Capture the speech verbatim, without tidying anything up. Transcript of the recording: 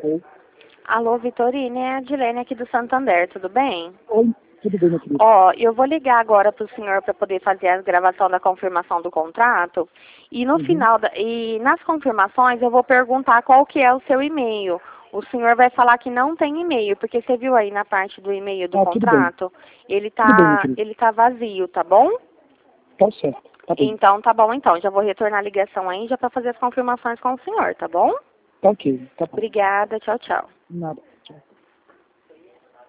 Oi. Alô, Vitorine, é a Dilene aqui do Santander, tudo bem? Oi, tudo bem, meu querido? Ó, eu vou ligar agora para o senhor para poder fazer a gravação da confirmação do contrato. E no Uhum. final, da, e nas confirmações eu vou perguntar qual que é o seu e-mail. O senhor vai falar que não tem e-mail, porque você viu aí na parte do e-mail do Ah, tudo bem. contrato, ele Tudo bem, meu tá, querido. ele tá vazio, tá bom? Tá certo, tá bem. Então tá bom então, já vou retornar a ligação aí já para fazer as confirmações com o senhor, tá bom? Tá ok, tá bom. Obrigada, tchau, tchau. Nada.